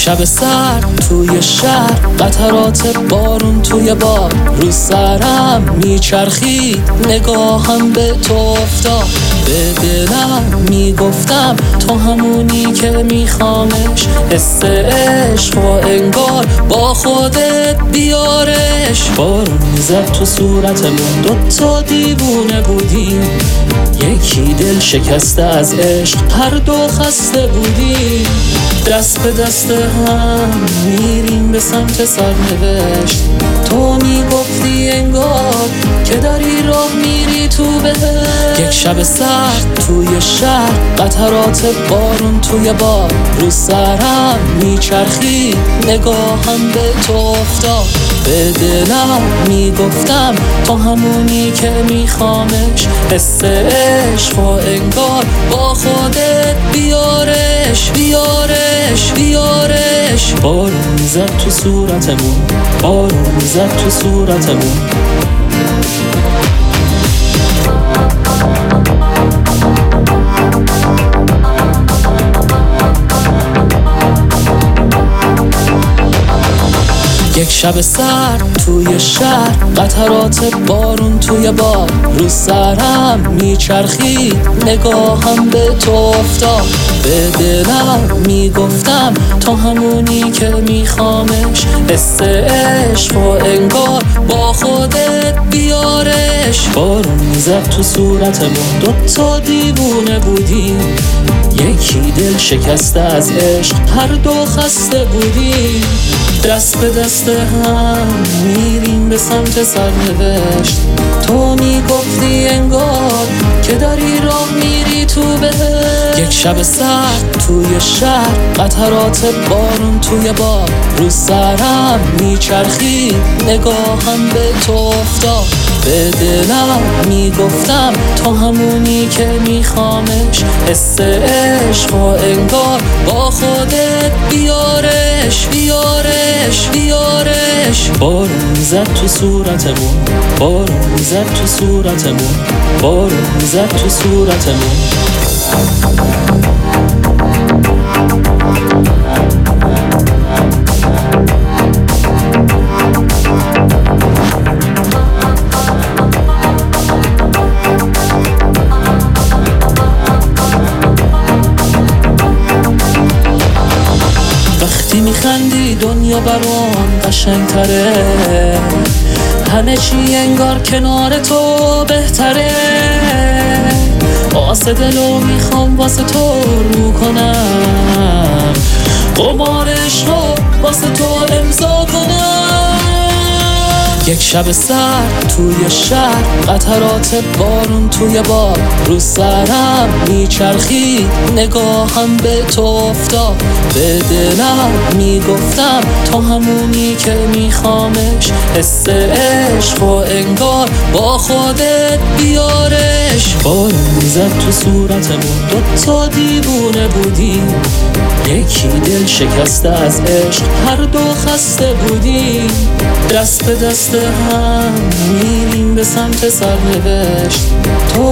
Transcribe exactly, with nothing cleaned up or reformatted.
شب سر توی شهر، قطرات بارون توی باد رو سرم میچرخید، نگاهم به تو افتاد. به دلم میگفتم تو همونی که میخوامش، حس عشق و انگار با خودت بیارش. بارون میزد تو صورتمون، دوتا دیوونه بودیم، یکی دل شکسته از عشق، هر دو خسته بودیم. دست به دست هم میریم به سمت سرنوشت، تو میگفتی انگار که داری راه میری تو بهشت. یک شب سرد توی شهر، قطرات بارون توی باد رو سرم میچرخید، نگاهم به تو افتاد. به دلم میگفتم تو همونی که میخوامش، حس عشق و انگار با خودت بیارش بیارش بیارش. بارون میزد تو صورتمون، بارون میزد تو صورتمون. یک شب سرد توی شهر، قطرات بارون توی باد رو سرم میچرخید، نگاهم به تو افتاد. به دلم میگفتم تو همونی که میخوامش، حس عشق و انگار با خودت بیارش. بارون میزد تو صورتمون، دوتا دیوونه بودیم، یکی دل شکسته از عشق، هر دو خسته بودیم. دست به دست هم میریم به سمت سرنوشت، تو میگفتی انگار که داری راه میری تو بهشت. یک شب سرد توی شهر، قطرات بارون توی باد رو سرم میچرخید، نگاهم به تو افتاد. به دلم میگفتم تو همونی که میخوامش، حس عشق و انگار با خودت بیارش بیارش بیارش. بارون میزد تو صورتمون، بارون میزد تو صورتمون، بارون میزد تو صورتمون. وقتی میخندی دنیا برام قشنگتره، همه چی انگار کنار تو بهتره. واسه دلو میخوام واسه تو رو کنم، قمارش رو واسه تو امضا کنم. یک شب سرد توی شهر، قطرات بارون توی باد رو سرم میچرخید، نگاهم به تو افتاد. به دلم میگفتم تو همونی که میخوامش، حس عشق و انگار با خودت بیارش. بارون میزد تو صورتمون، دوتا دیوونه بودیم، یکی دل شکسته از عشق، هر دو خسته بودیم. دست به دست هم میریم به سمت سرنوشت، تو